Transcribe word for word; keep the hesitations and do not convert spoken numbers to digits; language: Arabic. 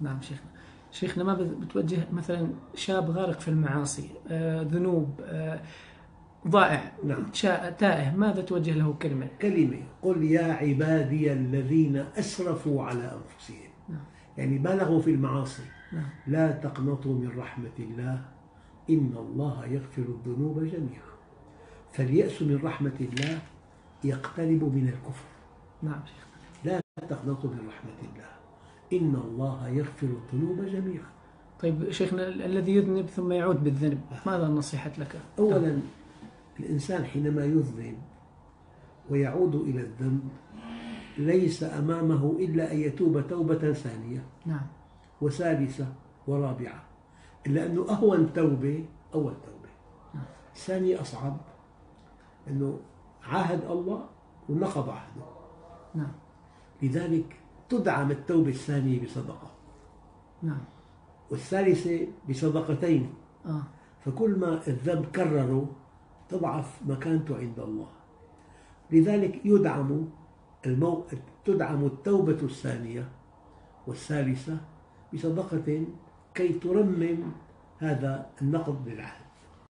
نعم شيخنا. شيخنا ما بتوجه مثلا شاب غارق في المعاصي، آه ذنوب، آه ضائع، نعم. تائه، ماذا توجه له كلمة؟ كلمة: قل يا عبادي الذين أسرفوا على أنفسهم. نعم. يعني بالغوا في المعاصي. نعم. لا تقنطوا من رحمة الله إن الله يغفر الذنوب جميعا. فاليأس من رحمة الله يقترب من الكفر. نعم شيخنا. لا تقنطوا من رحمة الله إن الله يغفر الذنوب جميعا. طيب شيخنا، الذي يذنب ثم يعود بالذنب، ماذا النصيحة لك؟ أولا، الإنسان حينما يذنب ويعود إلى الذنب ليس أمامه إلا أن يتوب توبة ثانية. نعم. وثالثة ورابعة، إلا أنه أهون توبة أول توبة. نعم. الثانية أصعب، أنه عاهد الله ونقض عهده. نعم. لذلك تدعم التوبة الثانية بصدقة. نعم. والثالثة بصدقتين. آه. فكل ما الذنب كرره تضعف مكانته عند الله. لذلك يدعم المو... تدعم التوبة الثانية والثالثة بصدقة كي ترمم هذا النقض للعهد.